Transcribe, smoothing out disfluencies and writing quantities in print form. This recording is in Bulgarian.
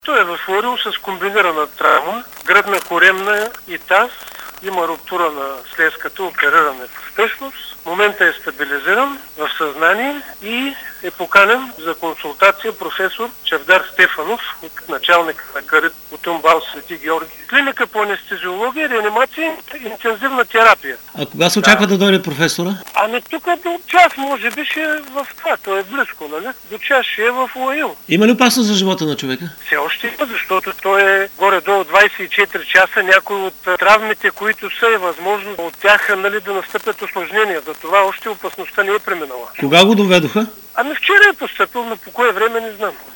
Той е в Ларил с комбинирана травма, гръдна, коремна и таз. Има руптура на слезката, опериране в спешност. В момента е стабилизиран в съзнание и е поканен за консултация професор Чавдар Стефанов, началник на КАРИТ от УМБАЛ Свети Георги. Клиника по анестезиология, реанимация и интензивна терапия. А кога се очаква да дойде професора? Тук до час, може би ще е в това. Той е близко, нали? До час ще е в Лаил. Има ли опасност за живота на човека? Все още има, защото той е горе-долу 24 часа. Някои от травмите, които са, е възможно от тях да настъпят усложнения. За това още опасността не е преминала. Кога го доведоха? Вчера е постъпил, но по кое време не знам.